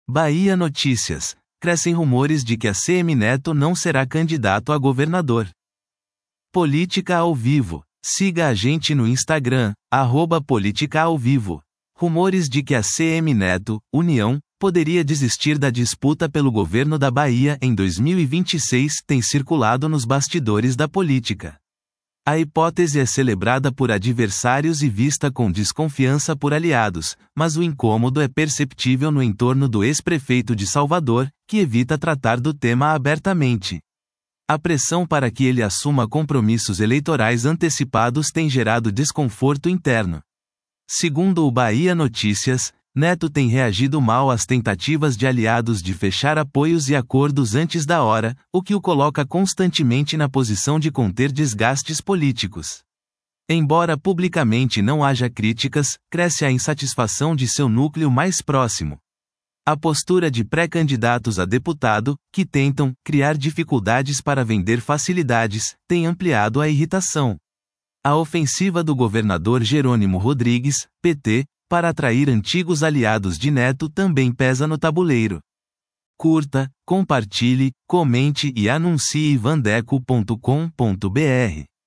Bahia Notícias. Crescem rumores de que ACM Neto não será candidato a governador. Política ao Vivo. Siga a gente no Instagram, @política-ao-vivo. Rumores de que ACM Neto, União, poderia desistir da disputa pelo governo da Bahia em 2026 têm circulado nos bastidores da política. A hipótese é celebrada por adversários e vista com desconfiança por aliados, mas o incômodo é perceptível no entorno do ex-prefeito de Salvador, que evita tratar do tema abertamente. A pressão para que ele assuma compromissos eleitorais antecipados tem gerado desconforto interno. Segundo o Bahia Notícias, Neto tem reagido mal às tentativas de aliados de fechar apoios e acordos antes da hora, o que o coloca constantemente na posição de conter desgastes políticos. Embora publicamente não haja críticas, cresce a insatisfação de seu núcleo mais próximo. A postura de pré-candidatos a deputado, que tentam criar dificuldades para vender facilidades, tem ampliado a irritação. A ofensiva do governador Jerônimo Rodrigues, PT, para atrair antigos aliados de Neto também pesa no tabuleiro. Curta, compartilhe, comente e anuncie vandeco.com.br.